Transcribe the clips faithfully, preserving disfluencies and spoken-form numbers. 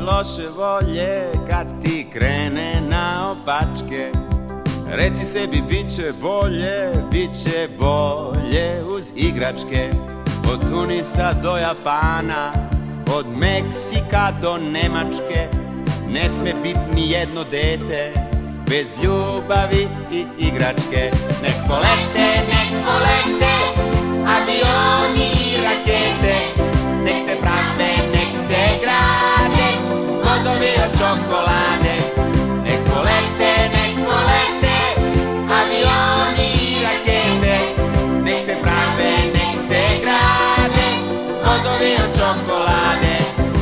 loše volje kad ti krene na opačke. Reci sebi bit će bolje, bit će bolje uz igračke. Od Tunisa do Japana, od Meksika do Nemačke, ne sme bit ni jedno dete bez ljubavi i igračke. Nek polete, nek polete avioni i rakete, nek se prave, nek se grade vozovi od čokolade. Nek polete, nek polete avioni i rakete, nek se prave, nek se grade vozovi od čokolade.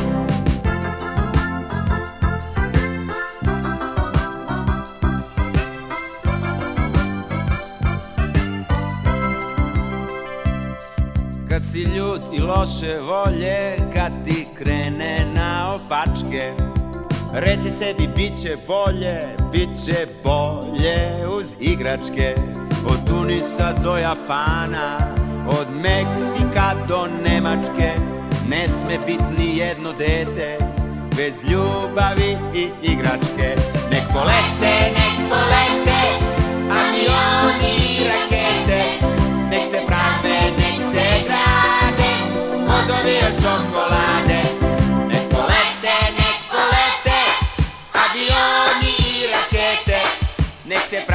Kad si ljut i loše volje, kad ti krene na opačke, reci sebi bit će bolje, bit će bolje uz igračke. Od Tunisa do Japana, od Meksika do Nemačke, ne sme bit ni jedno dete bez ljubavi i igračke. Nek polete, nek polete avioni i rakete, nek se prave, nek se grade vozovi od čokolade. Nek polete, nek polete avioni i rakete, nek se prave,